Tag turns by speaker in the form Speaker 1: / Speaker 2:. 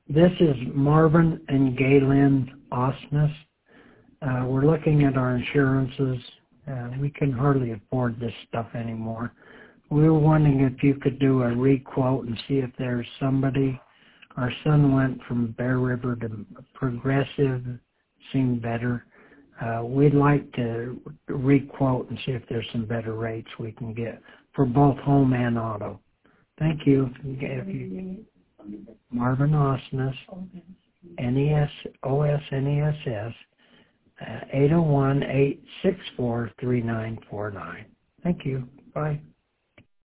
Speaker 1: This is Marvin and Galen Osmus. We're looking at our insurances. We can hardly afford this stuff anymore. We were wondering if you could do a re-quote and see if there's somebody. Our son went from Bear River to Progressive, seemed better. We'd like to re-quote and see if there's some better rates we can get for both home and auto. Thank you. Marvin Osnes, Osness, 801-864-3949. Thank you. Bye.